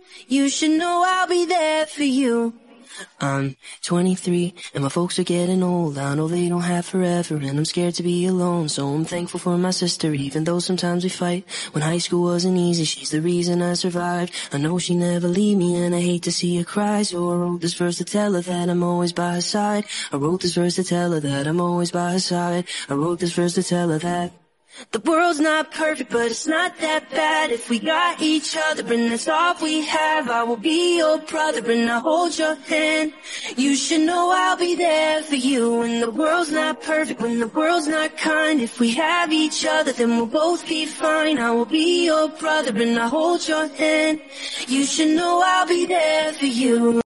You should know I'll be there for you. I'm 23 and my folks are getting old. I know they don't have forever and I'm scared to be alone. So I'm thankful for my sister, even though sometimes we fight. When high school wasn't easy, she's the reason I survived. I know she never leave me and I hate to see her cry. So I wrote this verse to tell her that I'm always by her side. I wrote this verse to tell her that I'm always by her side. I wrote this verse to tell her that the world's not perfect, but it's not that bad. If we got each other and that's all we have, I will be your brother and I'll hold your hand. You should know I'll be there for you. When the world's not perfect, when the world's not kind, if we have each other, then we'll both be fine. I will be your brother and I'll hold your hand. You should know I'll be there for you.